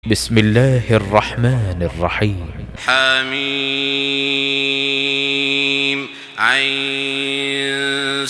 بسم الله الرحمن الرحيم. حميم عين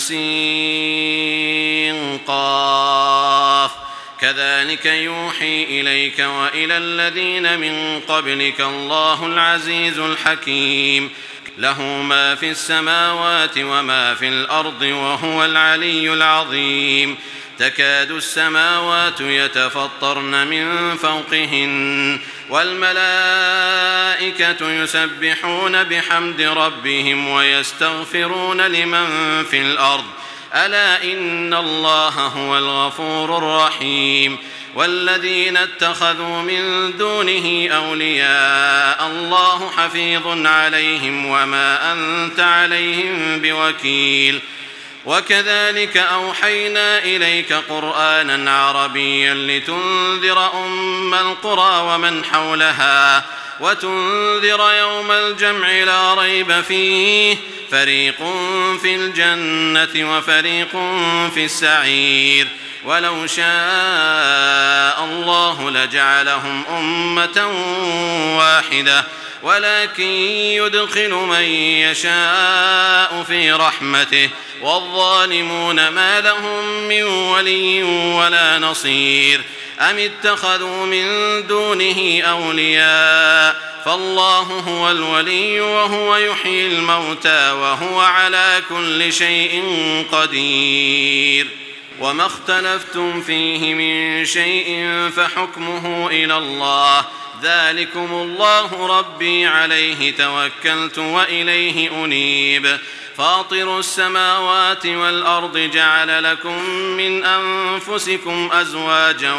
سين قاف كذلك يوحي إليك وإلى الذين من قبلك الله العزيز الحكيم له ما في السماوات وما في الأرض وهو العلي العظيم تكاد السماوات يتفطرن من فوقهن والملائكة يسبحون بحمد ربهم ويستغفرون لمن في الأرض ألا إن الله هو الغفور الرحيم والذين اتخذوا من دونه أولياء الله حفيظ عليهم وما أنت عليهم بوكيل وكذلك أوحينا إليك قرآنا عربيا لتنذر أم القرى ومن حولها وتنذر يوم الجمع لا ريب فيه فريق في الجنة وفريق في السعير ولو شاء الله لجعلهم أمة واحدة ولكن يدخل من يشاء في رحمته والظالمون ما لهم من ولي ولا نصير أم اتخذوا من دونه أولياء فالله هو الولي وهو يحيي الموتى وهو على كل شيء قدير وما اختلفتم فيه من شيء فحكمه إلى الله ذلكم الله ربي عليه توكلت وإليه أنيب فاطر السماوات والأرض جعل لكم من أنفسكم أزواجا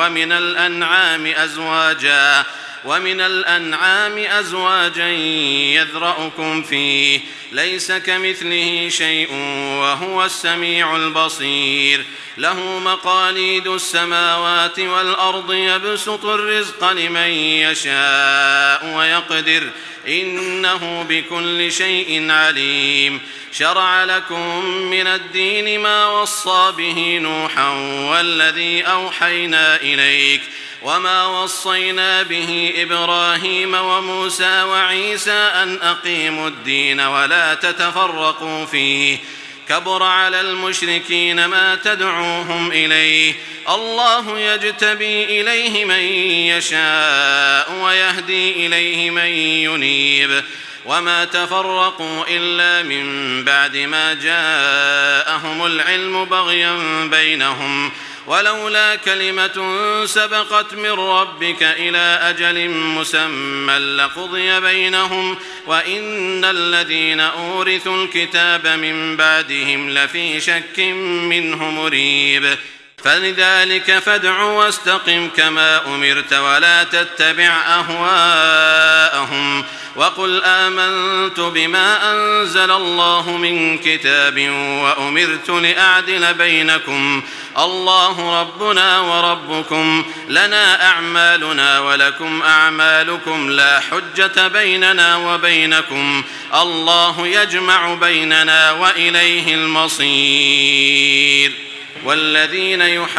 ومن الأنعام أزواجا يذرأكم فيه ليس كمثله شيء وهو السميع البصير له مقاليد السماوات والأرض يبسط الرزق لمن يشاء ويقدر إنه بكل شيء عليم شرع لكم من الدين ما وصى به نوحا والذي أوحينا إليك وما وصينا به إبراهيم وموسى وعيسى أن أقيموا الدين ولا تتفرقوا فيه كبر على المشركين ما تدعوهم إليه الله يجتبي إليه من يشاء ويهدي إليه من ينيب وما تفرقوا إلا من بعد ما جاءهم العلم بغيا بينهم ولولا كلمة سبقت من ربك إلى أجل مسمى لقضي بينهم وإن الذين أورثوا الكتاب من بعدهم لفي شك منه مريب فلذلك فادع واستقم كما أمرت ولا تتبع أهواءهم وقل آمنت بما أنزل الله من كتاب وأمرت لأعدل بينكم الله ربنا وربكم لنا أعمالنا ولكم أعمالكم لا حجة بيننا وبينكم الله يجمع بيننا وإليه المصير والذين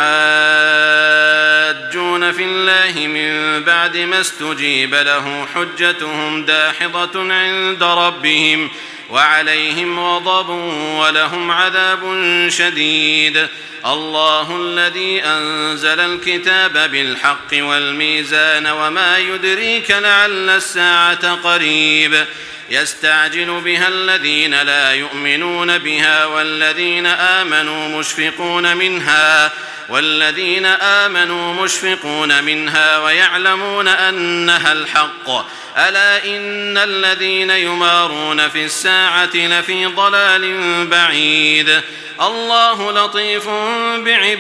يحاجون في الله من بعد ما استجيب له حجتهم داحضة عند ربهم وعليهم غضب ولهم عذاب شديد الله الذي أنزل الكتاب بالحق والميزان وما يدريك لعل الساعة قريب يستعجل بها الذين لا يؤمنون بها والذين آمنوا مشفقون منها ويعلمون أنها الحق ألا إن الذين يمارون في الساعة لفي ضلال بعيد الله لطيف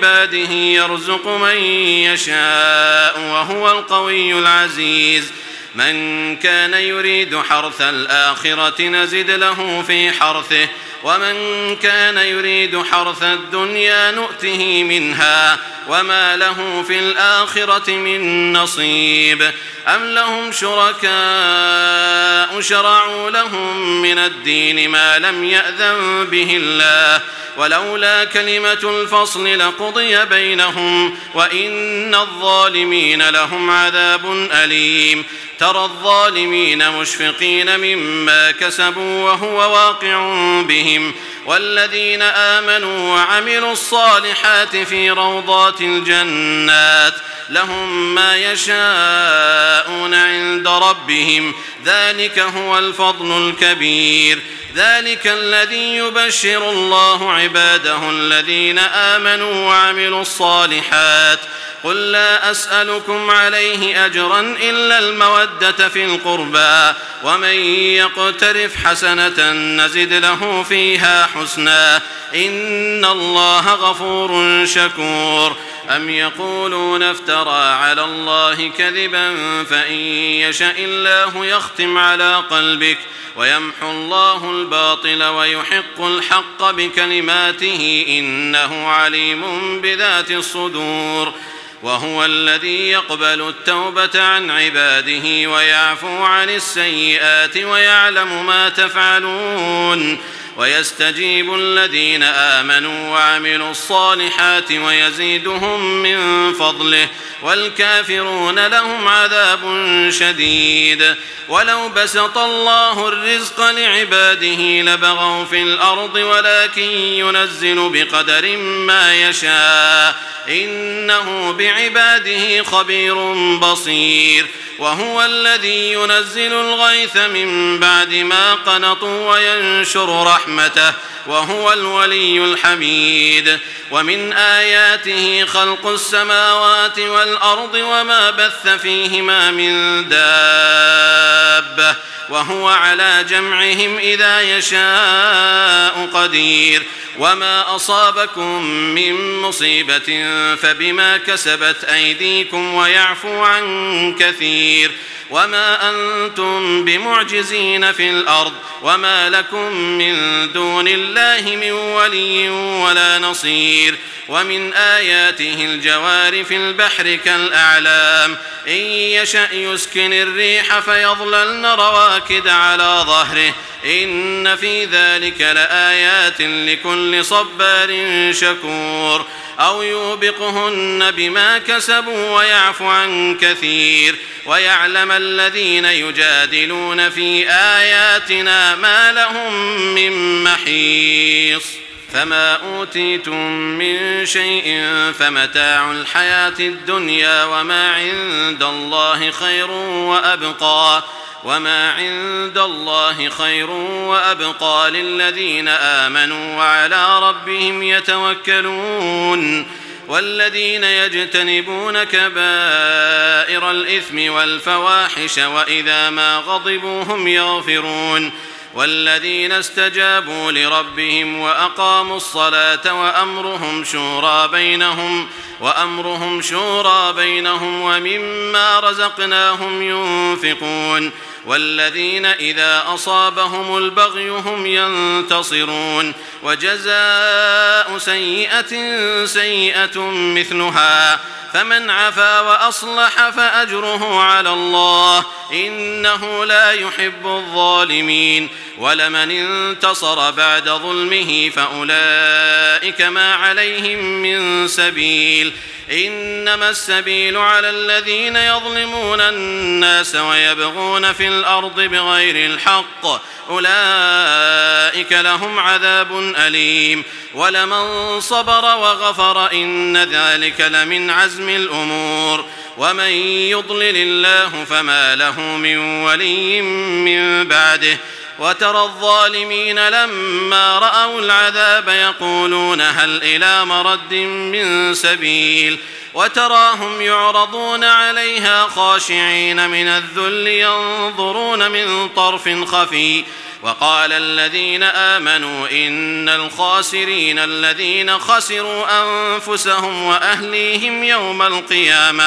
بعباده يرزق من يشاء وهو القوي العزيز من كان يريد حرث الآخرة نزد له في حرثه ومن كان يريد حرث الدنيا نؤته منها وما له في الآخرة من نصيب أم لهم شركاء شرعوا لهم من الدين ما لم يأذن به الله ولولا كلمة الفصل لقضي بينهم وإن الظالمين لهم عذاب أليم ترى الظالمين مشفقين مما كسبوا وهو واقع بهم والذين آمنوا وعملوا الصالحات في روضات الجنات لهم ما يشاءون عند ربهم ذلك هو الفضل الكبير ذلك الذي يبشر الله عباده الذين آمنوا وعملوا الصالحات قل لا أسألكم عليه أجرا إلا المودة في القربى ومن يقترف حسنة نزد له فيها حسنا إن الله غفور شكور أم يقولون افترى على الله كذبا فإن يشاء الله يختم على قلبك ويمحو الله الباطل ويحق الحق بكلماته إنه عليم بذات الصدور وهو الذي يقبل التوبة عن عباده ويعفو عن السيئات ويعلم ما تفعلون ويستجيب الذين آمنوا وعملوا الصالحات ويزيدهم من فضله والكافرون لهم عذاب شديد ولو بسط الله الرزق لعباده لبغوا في الأرض ولكن ينزل بقدر ما يشاء إنه بعباده خبير بصير وهو الذي ينزل الغيث من بعد ما قنطوا وينشر رحمته وهو الولي الحميد ومن آياته خلق السماوات والأرض وما بث فيهما من دابة وهو على جمعهم إذا يشاء قدير وما أصابكم من مصيبة فبما كسبت أيديكم ويعفو عن كثير وما أنتم بمعجزين في الأرض وما لكم من دون الله من ولي ولا نصير ومن آياته الجوار في البحر كالأعلام إن يشأ يسكن الريح فيظللن رواكد على ظهره إن في ذلك لآيات لكل صبار شكور أو يوبقهن بما كسبوا ويعفو عن كثير ويعلم الذين يجادلون في آياتنا ما لهم من محيص فما أوتيتم من شيء فمتاع الحياة الدنيا وما عند الله خير وأبقى للذين آمنوا وعلى ربهم يتوكلون والذين يجتنبون كبائر الإثم والفواحش وإذا ما غضبوا هم يغفرون والذين استجابوا لربهم وأقاموا الصلاة وأمرهم شورى بينهم ومما رزقناهم ينفقون والذين إذا أصابهم البغي هم ينتصرون وجزاء سيئة مثلها فمن عفا وأصلح فأجره على الله إنه لا يحب الظالمين ولمن انتصر بعد ظلمه فأولئك ما عليهم من سبيل إنما السبيل على الذين يظلمون الناس ويبغون في الأرض بغير الحق أولئك لهم عذاب أليم ولمن صبر وغفر إن ذلك لمن عزم الأمور ومن يضلل الله فما له من ولي من بعده وترى الظالمين لما رأوا العذاب يقولون هل إلى مرد من سبيل وتراهم يعرضون عليها خاشعين من الذل ينظرون من طرف خفي وقال الذين آمنوا إن الخاسرين الذين خسروا أنفسهم وأهليهم يوم القيامة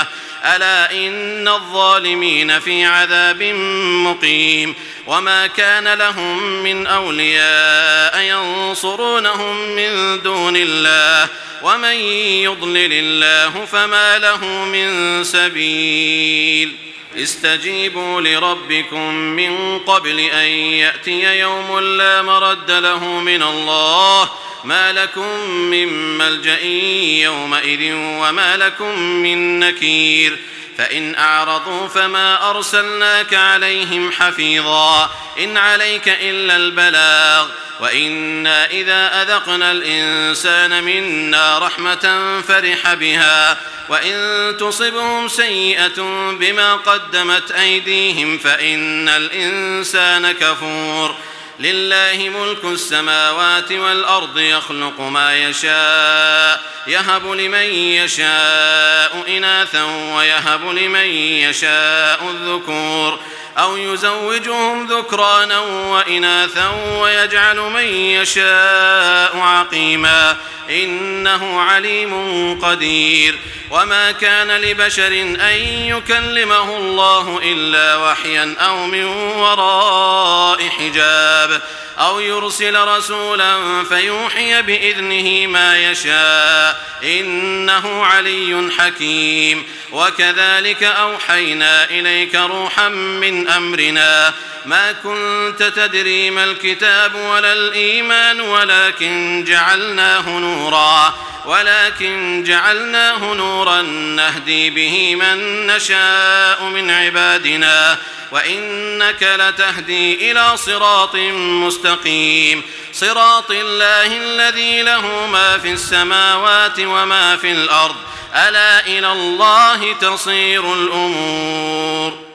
ألا إن الظالمين في عذاب مقيم وما كان لهم من أولياء ينصرونهم من دون الله ومن يضلل الله فما له من سبيل استجيبوا لربكم من قبل أن يأتي يوم لا مرد له من الله ما لكم من ملجأ يومئذ وما لكم من نكير فإن أعرضوا فما أرسلناك عليهم حفيظا إن عليك إلا البلاغ وإنا إذا أذقنا الإنسان منا رحمة فرح بها وإن تصبهم سيئة بما قدمت أيديهم فإن الإنسان كفور لله ملك السماوات والأرض يخلق ما يشاء يهب لمن يشاء إناثا ويهب لمن يشاء الذكور أو يزوجهم ذكرانا وإناثا ويجعل من يشاء عقيما إنه عليم قدير وما كان لبشر أن يكلمه الله إلا وحيا أو من وراء حجاب أو يرسل رسولا فيوحي بإذنه ما يشاء إنه علي حكيم وكذلك أوحينا إليك روحا من أمرنا ما كنت تدري ما الكتاب ولا الإيمان ولكن جعلناه نورا نهدي به من نشاء من عبادنا وإنك لتهدي إلى صراط مستقيم صراط الله الذي له ما في السماوات وما في الأرض ألا إلى الله تصير الأمور